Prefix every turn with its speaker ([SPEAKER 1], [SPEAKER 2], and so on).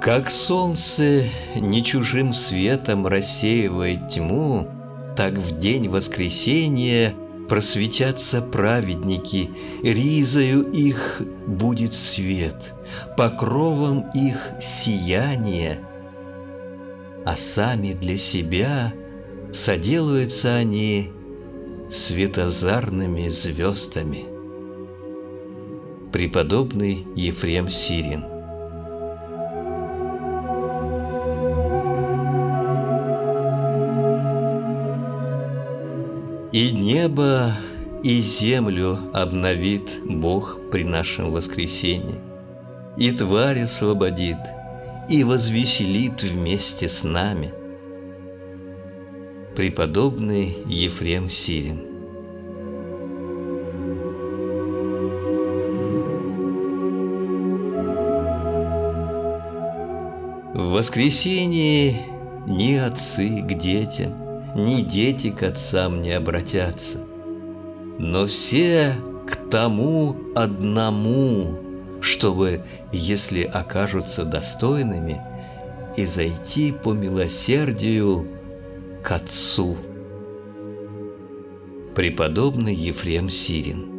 [SPEAKER 1] Как солнце не чужим светом рассеивает тьму, так в день воскресения просветятся праведники, ризою их будет свет, покровом их сияние, а сами для себя соделаются они светозарными звездами. Преподобный Ефрем Сирин. И небо, и землю обновит Бог при нашем воскресении, и тварь освободит, и возвеселит вместе с нами. Преподобный Ефрем Сирин. В воскресенье ни отцы к детям, ни дети к отцам не обратятся, но все к тому одному, чтобы, если окажутся достойными, и зайти по милосердию к Отцу. Преподобный Ефрем Сирин.